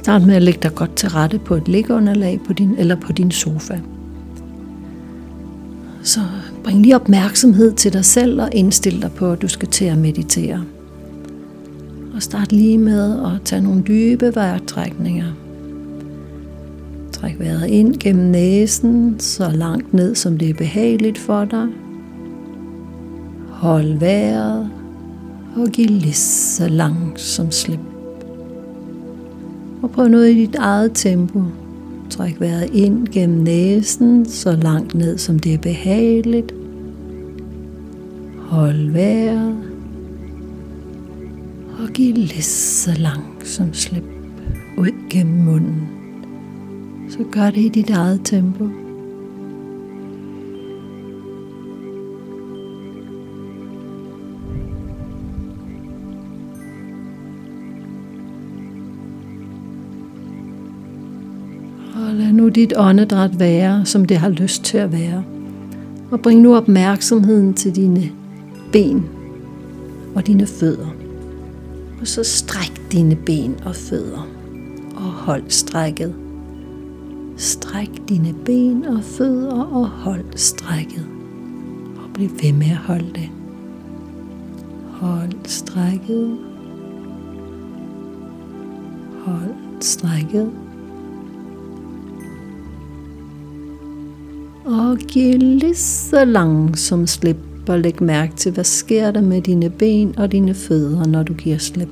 Start med at lægge dig godt til rette på et liggeunderlag på din sofa. Så bring lige opmærksomhed til dig selv og indstil dig på, at du skal til at meditere. Og start lige med at tage nogle dybe vejrtrækninger. Træk vejret ind gennem næsen, så langt ned som det er behageligt for dig. Hold vejret og giv lige så langsomt slip. Og prøv noget i dit eget tempo. Træk vejret ind gennem næsen, så langt ned som det er behageligt. Hold vejret og giv lige så langsomt slip ud gennem munden. Så gør det i dit eget tempo. Og lad nu dit åndedræt være, som det har lyst til at være. Og bring nu opmærksomheden til dine ben og dine fødder. Og så stræk dine ben og fødder. Og hold strækket. Stræk dine ben og fødder og hold strækket. Og bliv ved med at holde det. Hold strækket. Hold strækket. Og giv lige så langsomt slip og læg mærke til, hvad sker der med dine ben og dine fødder, når du giver slip.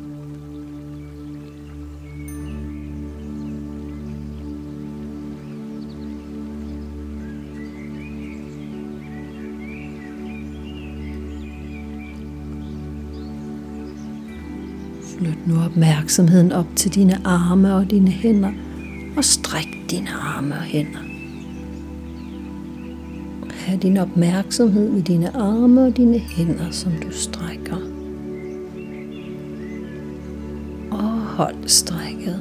Flyt nu opmærksomheden op til dine arme og dine hænder, og stræk dine arme og hænder. Ha' din opmærksomhed ved dine arme og dine hænder, som du strækker. Og hold strækket.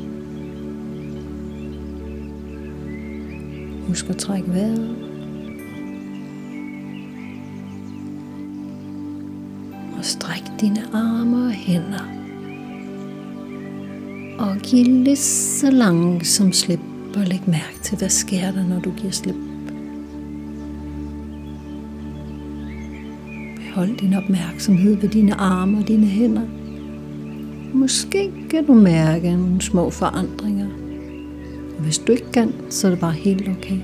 Husk at trække vejret. Og stræk dine arme og hænder. Og giv lige så langsomt slip og læg mærke til, hvad sker der, når du giver slip. Hold din opmærksomhed ved dine arme og dine hænder. Måske kan du mærke nogle små forandringer. Hvis du ikke kan, så er det bare helt okay.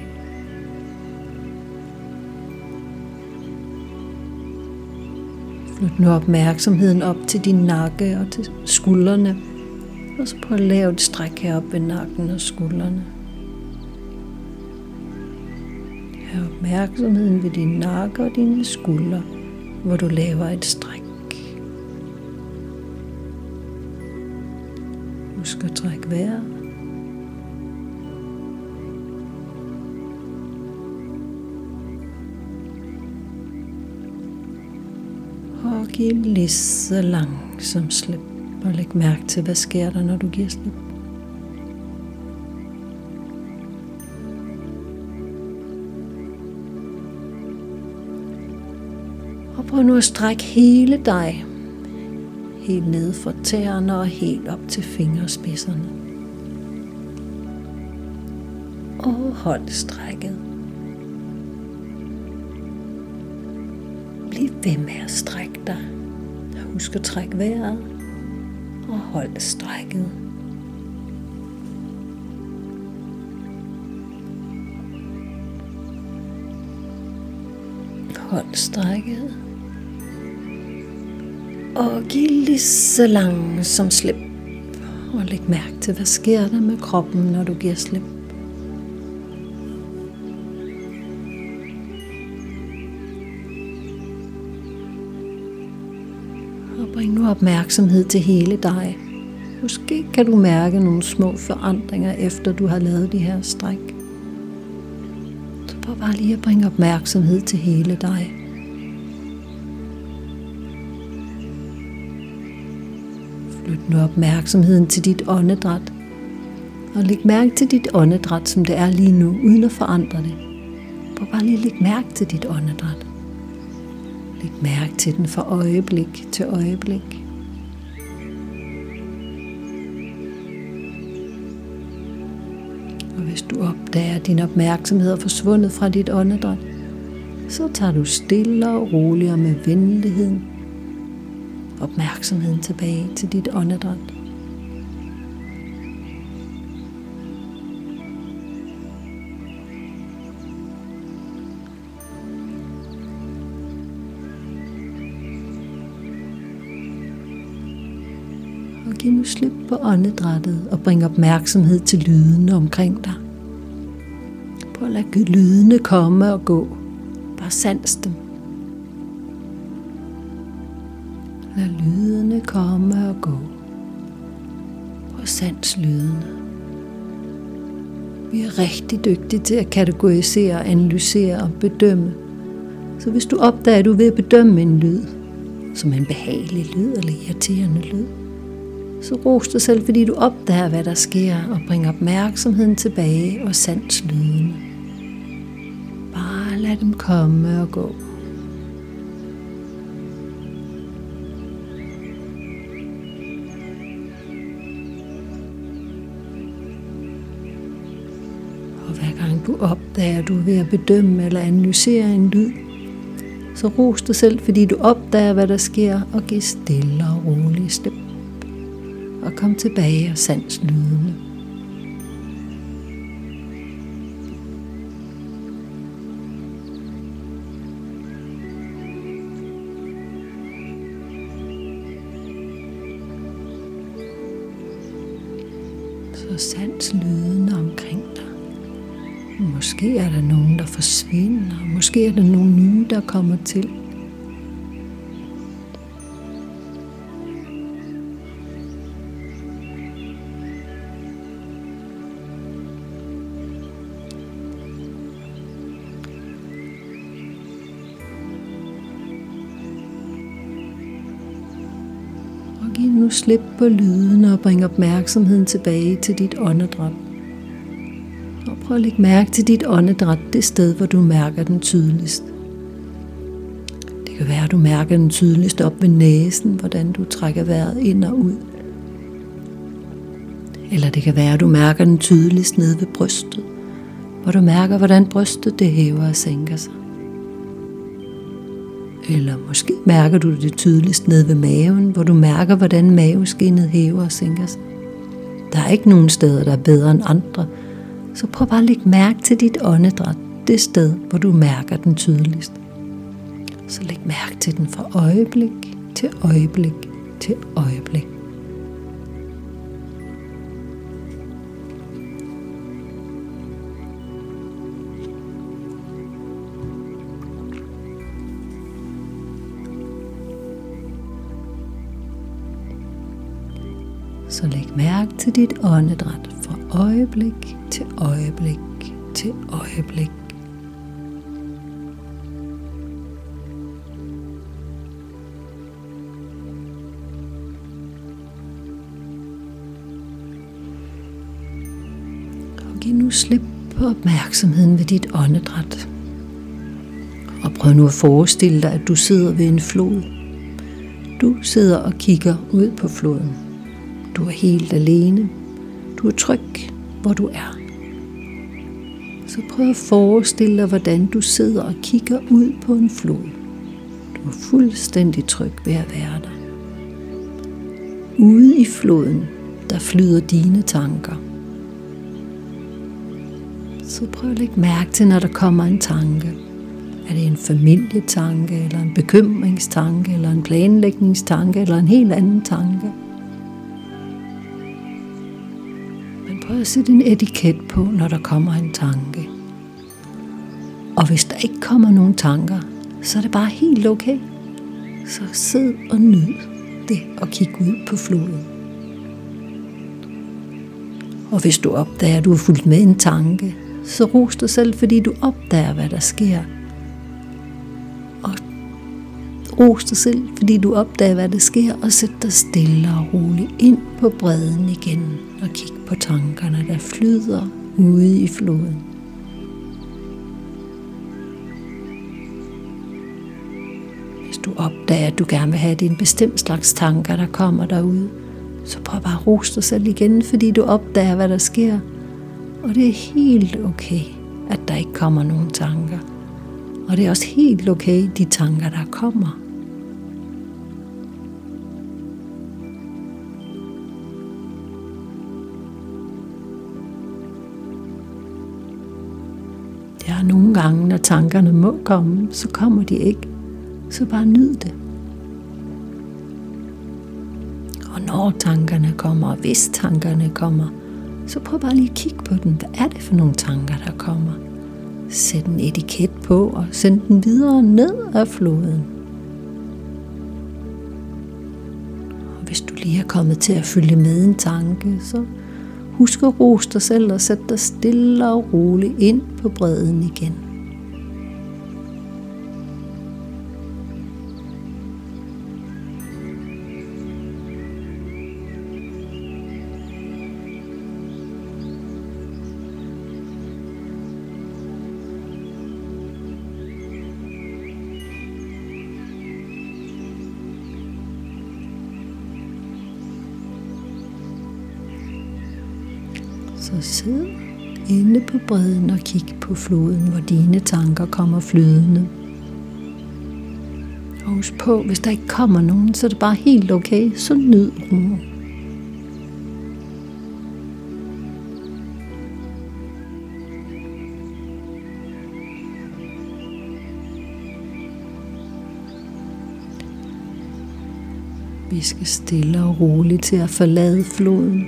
Flyt nu opmærksomheden op til din nakke og til skuldrene. Og så prøv at lave et stræk herop ved nakken og skuldrene. Have opmærksomheden ved din nakke og dine skuldre, hvor du laver et stræk. Husk at trække vejret. Og giv lige så langsomt slip. Og læg mærke til, hvad sker der, når du giver slip. Og prøv nu at strække hele dig. Helt ned fra tæerne og helt op til fingerspidserne. Og hold strækket. Bliv ved med at strække dig. Husk at trække vejret. Og hold strækket. Hold strækket. Og giv lige så langsomt slip. Og læg mærke til, hvad sker der med kroppen, når du giver slip. Og bring nu opmærksomhed til hele dig. Måske kan du mærke nogle små forandringer, efter du har lavet de her stræk. Så prøv bare lige at bringe opmærksomhed til hele dig. Flyt nu opmærksomheden til dit åndedræt. Og læg mærke til dit åndedræt, som det er lige nu, uden at forandre det. Prøv bare lige at lægge mærke til dit åndedræt. Læg mærke til den fra øjeblik til øjeblik. hvis du opdager, at din opmærksomhed er forsvundet fra dit åndedræt, så tager du stille og roligt og med venligheden opmærksomheden tilbage til dit åndedræt. Og giv nu slip på åndedrættet og bring opmærksomhed til lydene omkring dig. Prøv at lade lydene komme og gå. Bare sans dem. Lad lydene komme og gå. Prøv at sans lydene. Vi er rigtig dygtige til at kategorisere, analysere og bedømme. Så hvis du opdager, at du er ved at bedømme en lyd, som en behagelig lyd eller irriterende lyd, så ros dig selv, fordi du opdager, hvad der sker, og bring opmærksomheden tilbage og sans lydene. Bare lad dem komme og gå. Og hver gang du opdager, at du er ved at bedømme eller analysere en lyd, så ros dig selv, fordi du opdager, hvad der sker, og giv stille og roligt slip. Og kom tilbage og sans lydene. Så sans lydene omkring dig. Måske er der nogen, der forsvinder. Måske er der nogle nye, der kommer til. Giv nu slip på lydene og bring opmærksomheden tilbage til dit åndedræt. Og prøv at lægge mærke til dit åndedræt, det sted, hvor du mærker den tydeligst. Det kan være, at du mærker den tydeligst op ved næsen, hvordan du trækker vejret ind og ud. Eller det kan være, at du mærker den tydeligst nede ved brystet, hvor du mærker, hvordan brystet det hæver og sænker sig. Eller måske mærker du det tydeligst nede ved maven, hvor du mærker, hvordan maveskindet hæver og sænker sig. Der er ikke nogen steder, der er bedre end andre, så prøv bare at lægge mærke til dit åndedræt, det sted, hvor du mærker den tydeligst. Så læg mærke til den fra øjeblik til øjeblik til øjeblik. Så læg mærke til dit åndedræt fra øjeblik til øjeblik til øjeblik. Og giv nu slip på opmærksomheden ved dit åndedræt. Og prøv nu at forestille dig, at du sidder ved en flod. Du sidder og kigger ud på floden. Du er helt alene. Du er tryg, hvor du er. Så prøv at forestille dig, hvordan du sidder og kigger ud på en flod. Du er fuldstændig tryg ved at være der. Ude i floden, der flyder dine tanker. Så prøv at lægge mærke til, når der kommer en tanke. Er det en familietanke, eller en bekymringstanke, eller en planlægningstanke, eller en helt anden tanke? Prøv at sætte en etiket på, når der kommer en tanke. Og hvis der ikke kommer nogen tanker, så er det bare helt okay. Så sid og nyd det og kig ud på floden. Og hvis du opdager, at du har fulgt med en tanke, så ros dig selv, fordi du opdager, hvad der sker. Og ros dig selv, fordi du opdager, hvad der sker, og sæt dig stille og roligt ind på bredden igen og kig på tankerne, der flyder ude i floden. Hvis du opdager, at du gerne vil have, det en bestemt slags tanker, der kommer derude, så prøv bare at rose dig selv igen, fordi du opdager, hvad der sker. Og det er helt okay, at der ikke kommer nogen tanker. Og det er også helt okay, de tanker, der kommer. Der er nogle gange, når tankerne må komme, så kommer de ikke. Så bare nyd det. Og når tankerne kommer, og hvis tankerne kommer, så prøv bare lige at kigge på den. Hvad er det for nogle tanker, der kommer? Sæt en etiket på og send den videre ned ad floden. Og hvis du lige er kommet til at følge med en tanke, så husk at rose dig selv og sæt dig stille og roligt ind på bredden igen. Så sid inde på bredden og kig på floden, hvor dine tanker kommer flydende. Og husk på, hvis der ikke kommer nogen, så er det bare helt okay, så nyd roen. Vi skal stille og roligt til at forlade floden.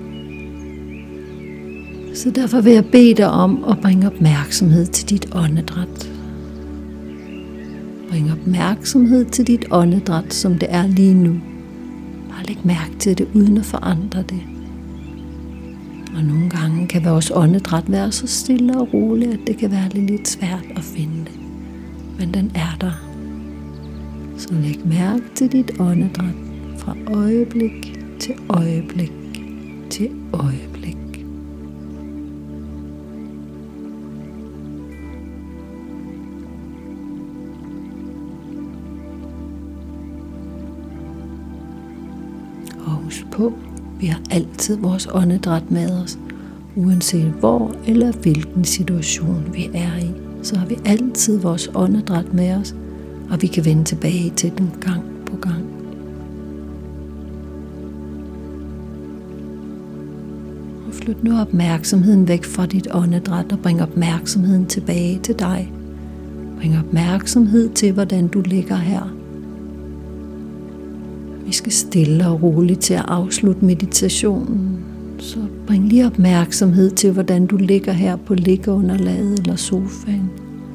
Så derfor vil jeg bede dig om at bringe opmærksomhed til dit åndedræt. Bring opmærksomhed til dit åndedræt, som det er lige nu. Bare læg mærke til det, uden at forandre det. Og nogle gange kan vores åndedræt være så stille og rolig, at det kan være lidt svært at finde det. Men den er der. Så læg mærke til dit åndedræt fra øjeblik til øjeblik til øjeblik. Og husk på, vi har altid vores åndedræt med os, uanset hvor eller hvilken situation vi er i. Så har vi altid vores åndedræt med os, og vi kan vende tilbage til den gang på gang. Og flyt nu opmærksomheden væk fra dit åndedræt og bring opmærksomheden tilbage til dig. Bring opmærksomhed til, hvordan du ligger her. Vi skal stille og roligt til at afslutte meditationen. Så bring lige opmærksomhed til, hvordan du ligger her på liggeunderlaget eller sofaen.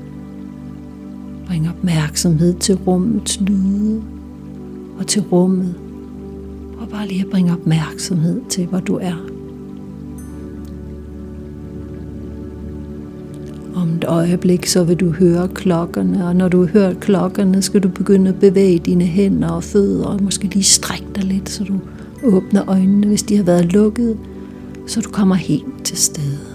Bring opmærksomhed til rummets lyde og til rummet. Prøv bare lige at bringe opmærksomhed til, hvor du er. Om et øjeblik, så vil du høre klokkerne, og når du har hørt klokkerne, skal du begynde at bevæge dine hænder og fødder, og måske lige strække dig lidt, så du åbner øjnene, hvis de har været lukkede, så du kommer helt til stede.